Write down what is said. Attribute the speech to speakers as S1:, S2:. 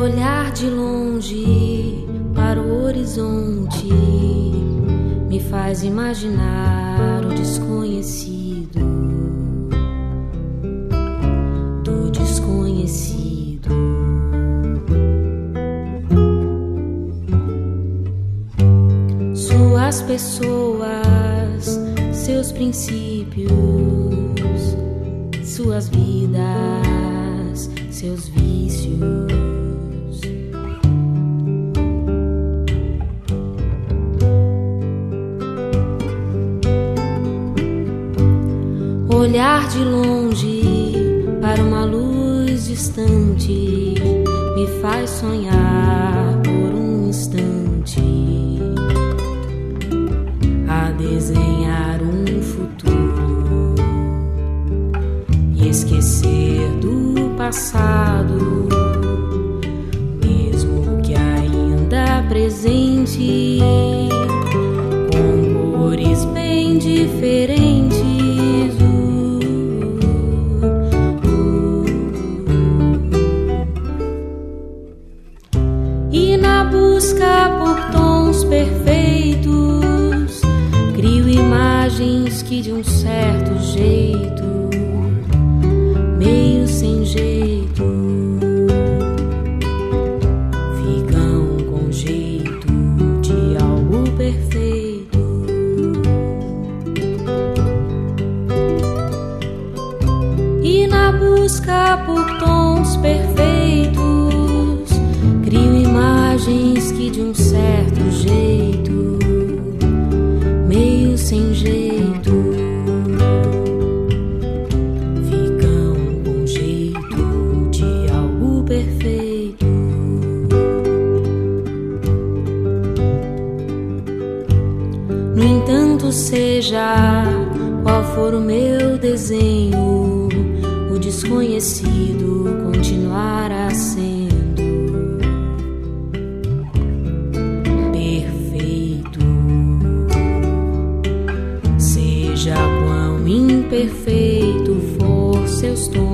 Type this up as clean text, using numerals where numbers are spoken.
S1: Olhar de longe para o horizonte me faz imaginar o desconhecido, do desconhecido. Suas pessoas, seus princípios, suas vidas, seus vícios. Olhar de longe para uma luz distante me faz sonhar por um instante a desenhar um futuro e esquecer do passado, mesmo que ainda presente, com cores bem diferentes. E na busca por tons perfeitos, crio imagens que de um certo jeito, meio sem jeito, ficam com jeito de algo perfeito. E na busca por tons perfeitos, crio imagens que de um certo jeito, meio sem jeito, ficam com jeito de algo perfeito. No entanto, seja qual for o meu desenho, o desconhecido continuará sendo seja quão imperfeito for seus tons.